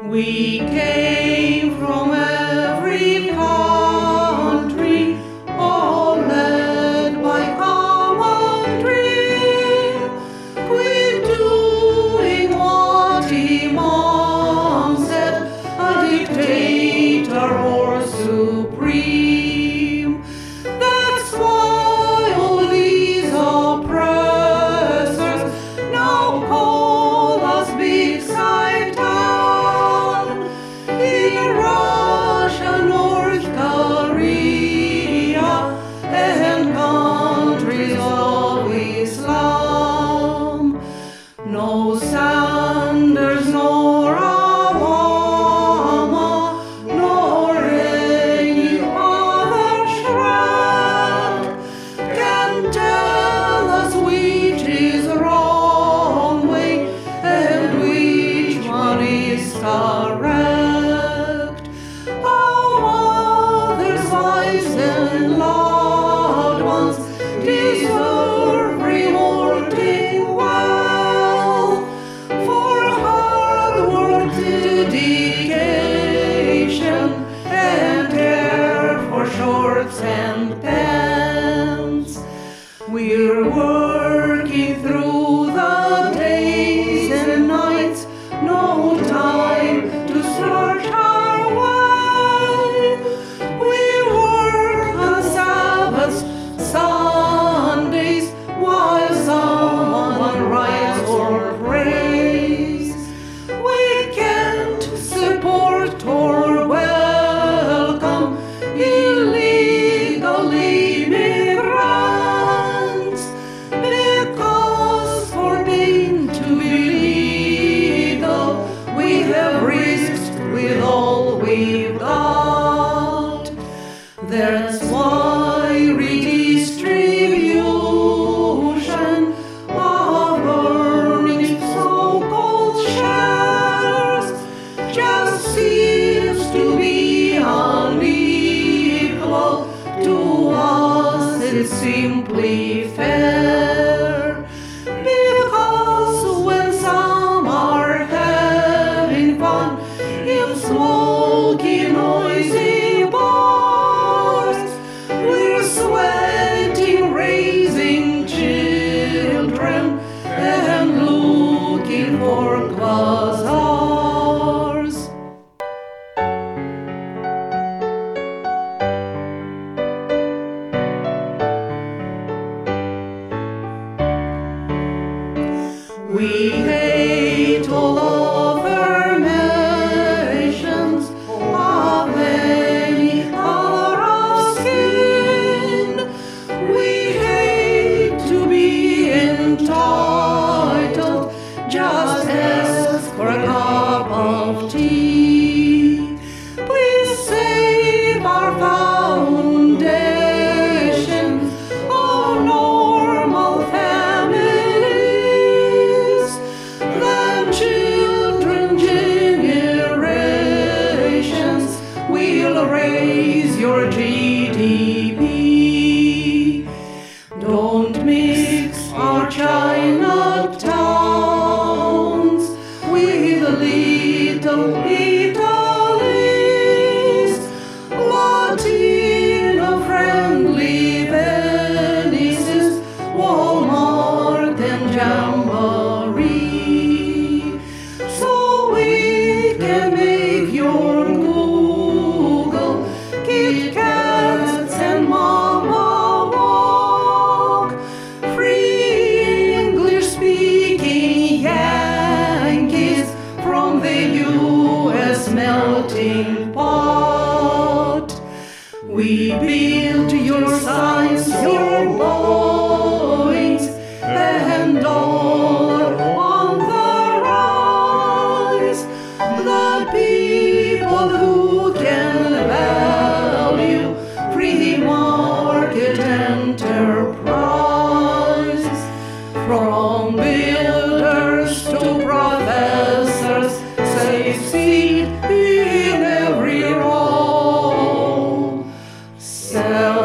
We came from every country, all led by common dream. We're doing what Imam said, a dictator or supreme. That's why all these oppressors now call us Big Satan. In Russia, North Korea, and countries of Islam, no Sanders nor Obama nor any other shrug can tell us which is the wrong way and which one is correct. Our mothers, wives, and loved ones deserve rewarding well for hard work, dedication, and care for shorts and pants. We're working through the days and nights, no time to search our way. We work on Sabbaths, Sundays, while someone writes or prays. We can't support or welcome illegal immigrants, because forbidden to be legal, we have risked with all we've got. That's why redistribution of earnings, so-called shares, just seems to be unequal. To us it's simply fair, because when some are having fun in smoky, noisy bars, we're sweating, raising children, and looking for quasars. We hate all other nations of any color of skin. We hate to be entitled, just ask for a cup of tea. Please save our foundation of normal families. The children generations will raise your GDP. Don't mix our Chinatowns with little Italy's, Latino-friendly Venice's, Walmart and Jamboree, so we can make your Google, Kit Kats, and Mama walk. Free English-speaking Yankees from the U.S. melting pot. We built your signs, your Boeings, and all on the rise. The people who can value free market enterprise, from builders to professors, succeed in every role.